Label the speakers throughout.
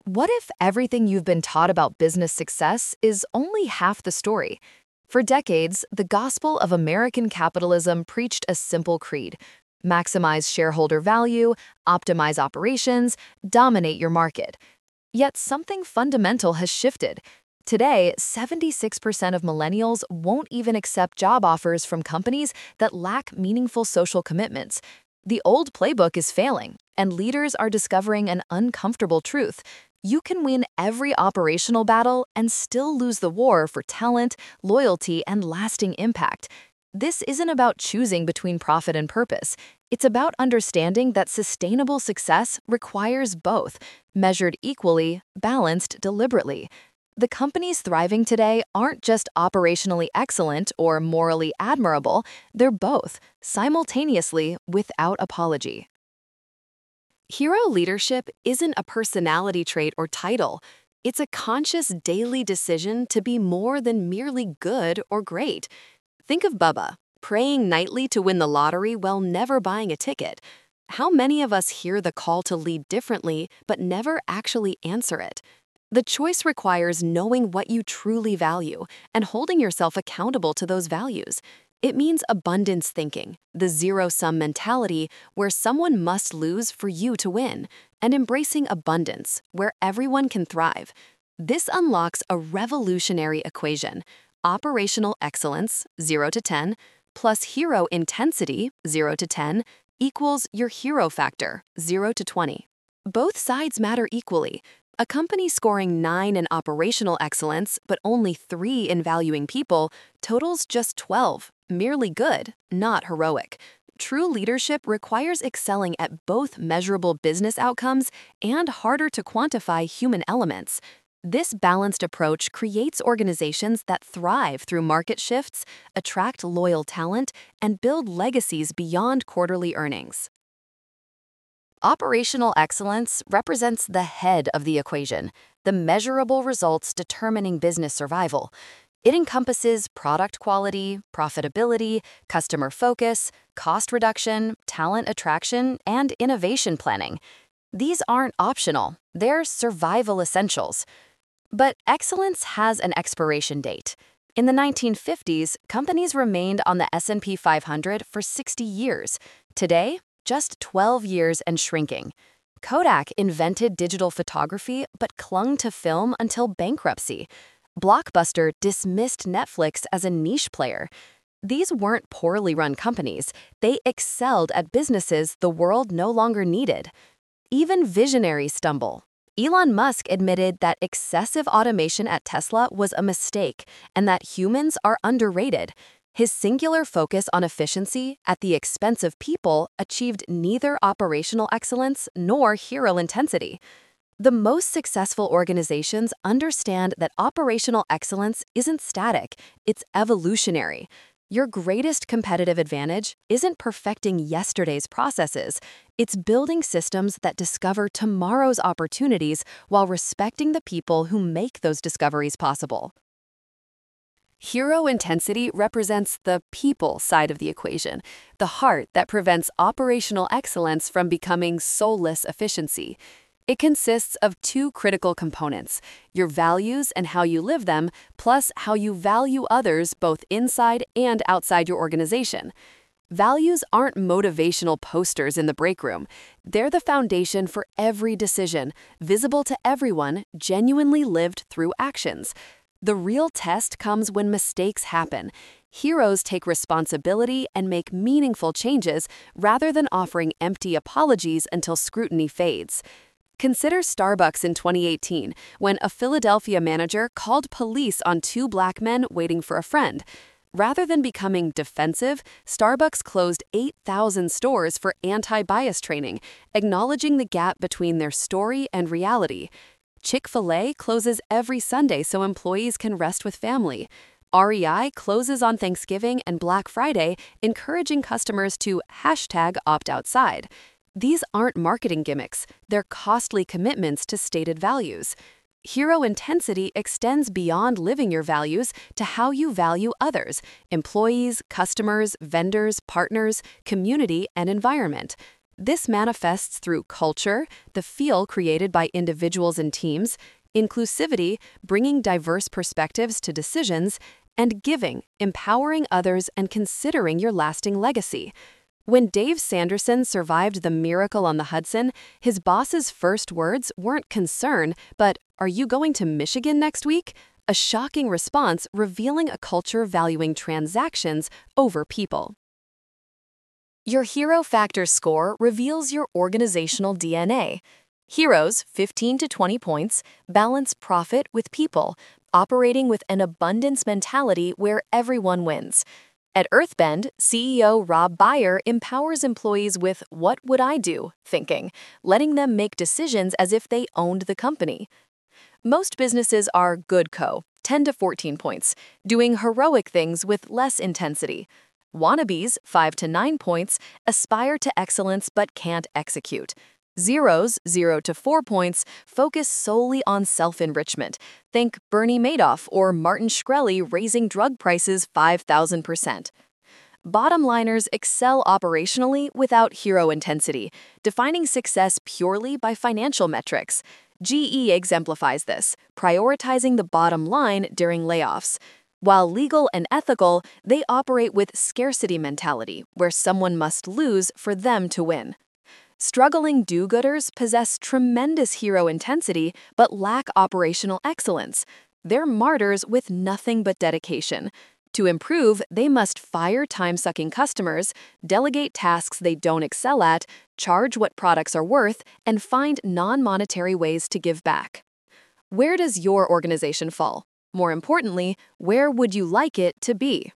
Speaker 1: What if everything you've been taught about business success is only half the story? For decades, the gospel of American capitalism preached a simple creed: maximize shareholder value, optimize operations, dominate your market. Yet something fundamental has shifted. Today, 76% of millennials won't even accept job offers from companies that lack meaningful social commitments. The old playbook is failing, and leaders are discovering an uncomfortable truth. You can win every operational battle and still lose the war for talent, loyalty, and lasting impact. This isn't about choosing between profit and purpose. It's about understanding that sustainable success requires both, measured equally, balanced deliberately. The companies thriving today aren't just operationally excellent or morally admirable, they're both, simultaneously, without apology. Hero leadership isn't a personality trait or title. It's a conscious daily decision to be more than merely good or great. Think of Bubba, praying nightly to win the lottery while never buying a ticket. How many of us hear the call to lead differently but never actually answer it? The choice requires knowing what you truly value and holding yourself accountable to those values. It means abundance thinking, the zero-sum mentality where someone must lose for you to win, and embracing abundance, where everyone can thrive. This unlocks a revolutionary equation: operational excellence, 0 to 10, plus hero intensity, 0 to 10, equals your hero factor, 0 to 20. Both sides matter equally. A company scoring 9 in operational excellence but only 3 in valuing people totals just 12, merely good, not heroic. True leadership requires excelling at both measurable business outcomes and harder to quantify human elements. This balanced approach creates organizations that thrive through market shifts, attract loyal talent, and build legacies beyond quarterly earnings. Operational excellence represents the head of the equation, the measurable results determining business survival. It encompasses product quality, profitability, customer focus, cost reduction, talent attraction, and innovation planning. These aren't optional, they're survival essentials. But excellence has an expiration date. In the 1950s, companies remained on the S&P 500 for 60 years. Today, just 12 years and shrinking. Kodak invented digital photography but clung to film until bankruptcy. Blockbuster dismissed Netflix as a niche player. These weren't poorly run companies. They excelled at businesses the world no longer needed. Even visionaries stumble. Elon Musk admitted that excessive automation at Tesla was a mistake and that humans are underrated. His singular focus on efficiency at the expense of people achieved neither operational excellence nor hero intensity. The most successful organizations understand that operational excellence isn't static, it's evolutionary. Your greatest competitive advantage isn't perfecting yesterday's processes, it's building systems that discover tomorrow's opportunities while respecting the people who make those discoveries possible. Hero intensity represents the people side of the equation, the heart that prevents operational excellence from becoming soulless efficiency. It consists of 2 critical components: your values and how you live them, plus how you value others both inside and outside your organization. Values aren't motivational posters in the break room. They're the foundation for every decision, visible to everyone, genuinely lived through actions. The real test comes when mistakes happen. Heroes take responsibility and make meaningful changes rather than offering empty apologies until scrutiny fades. Consider Starbucks in 2018, when a Philadelphia manager called police on 2 Black men waiting for a friend. Rather than becoming defensive, Starbucks closed 8,000 stores for anti-bias training, acknowledging the gap between their story and reality. Chick-fil-A closes every Sunday so employees can rest with family. REI closes on Thanksgiving and Black Friday, encouraging customers to #opt-outside. These aren't marketing gimmicks, they're costly commitments to stated values. Hero intensity extends beyond living your values to how you value others: employees, customers, vendors, partners, community, and environment. This manifests through culture, the feel created by individuals and teams, inclusivity, bringing diverse perspectives to decisions, and giving, empowering others and considering your lasting legacy. When Dave Sanderson survived the miracle on the Hudson, his boss's first words weren't concern, but, "Are you going to Michigan next week?" A shocking response revealing a culture valuing transactions over people. Your Hero Factor score reveals your organizational DNA. Heroes, 15 to 20 points, balance profit with people, operating with an abundance mentality where everyone wins. At Earthbend, CEO Rob Beyer empowers employees with "what would I do" thinking, letting them make decisions as if they owned the company. Most businesses are good co, 10 to 14 points, doing heroic things with less intensity. Wannabes, 5 to 9 points, aspire to excellence but can't execute. Zeros, 0 to 4 points, focus solely on self-enrichment. Think Bernie Madoff or Martin Shkreli raising drug prices 5,000%. Bottom-liners excel operationally without hero intensity, defining success purely by financial metrics. GE exemplifies this, prioritizing the bottom line during layoffs. While legal and ethical, they operate with scarcity mentality, where someone must lose for them to win. Struggling do-gooders possess tremendous hero intensity but lack operational excellence. They're martyrs with nothing but dedication. To improve, they must fire time-sucking customers, delegate tasks they don't excel at, charge what products are worth, and find non-monetary ways to give back. Where does your organization fall? More importantly, where would you like it to be?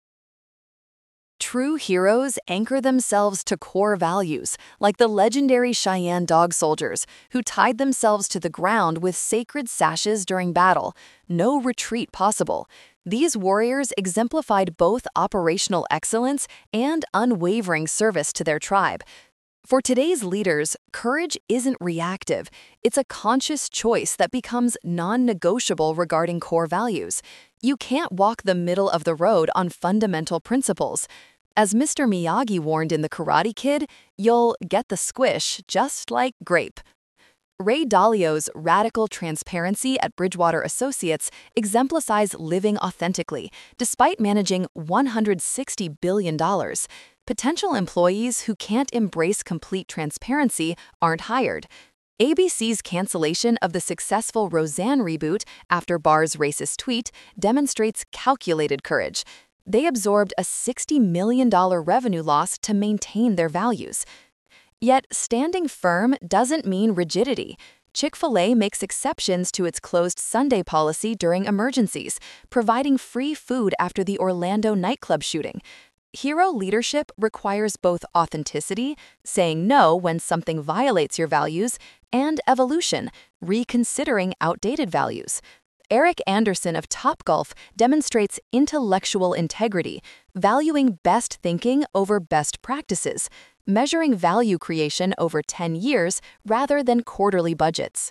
Speaker 1: True heroes anchor themselves to core values, like the legendary Cheyenne Dog Soldiers, who tied themselves to the ground with sacred sashes during battle. No retreat possible. These warriors exemplified both operational excellence and unwavering service to their tribe. For today's leaders, courage isn't reactive. It's a conscious choice that becomes non-negotiable regarding core values. You can't walk the middle of the road on fundamental principles. As Mr. Miyagi warned in The Karate Kid, you'll get the squish just like grape. Ray Dalio's radical transparency at Bridgewater Associates exemplifies living authentically, despite managing $160 billion. Potential employees who can't embrace complete transparency aren't hired. ABC's cancellation of the successful Roseanne reboot after Barr's racist tweet demonstrates calculated courage. They absorbed a $60 million revenue loss to maintain their values. Yet, standing firm doesn't mean rigidity. Chick-fil-A makes exceptions to its closed Sunday policy during emergencies, providing free food after the Orlando nightclub shooting. Hero leadership requires both authenticity, saying no when something violates your values, and evolution, reconsidering outdated values. Eric Anderson of Topgolf demonstrates intellectual integrity, valuing best thinking over best practices, measuring value creation over 10 years rather than quarterly budgets.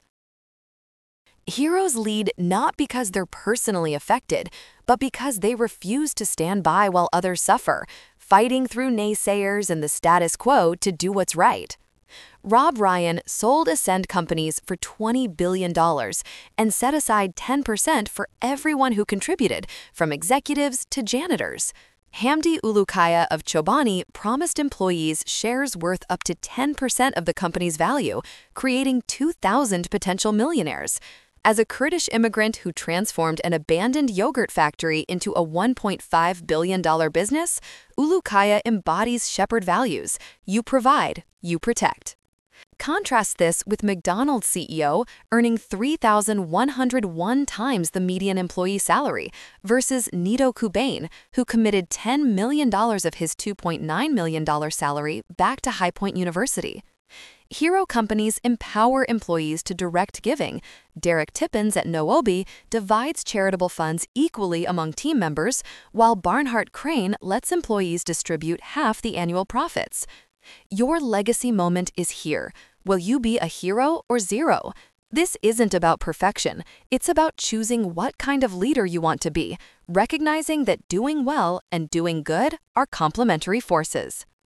Speaker 1: Heroes lead not because they're personally affected, but because they refuse to stand by while others suffer, fighting through naysayers and the status quo to do what's right. Rob Ryan sold Ascend companies for $20 billion and set aside 10% for everyone who contributed, from executives to janitors. Hamdi Ulukaya of Chobani promised employees shares worth up to 10% of the company's value, creating 2,000 potential millionaires. As a Kurdish immigrant who transformed an abandoned yogurt factory into a $1.5 billion business, Ulukaya embodies Shepherd values: you provide, you protect. Contrast this with McDonald's CEO earning 3,101 times the median employee salary versus Nido Qubein, who committed $10 million of his $2.9 million salary back to High Point University. Hero companies empower employees to direct giving. Derek Tippins at Noobi divides charitable funds equally among team members, while Barnhart Crane lets employees distribute half the annual profits. Your legacy moment is here. Will you be a hero or zero? This isn't about perfection. It's about choosing what kind of leader you want to be, recognizing that doing well and doing good are complementary forces.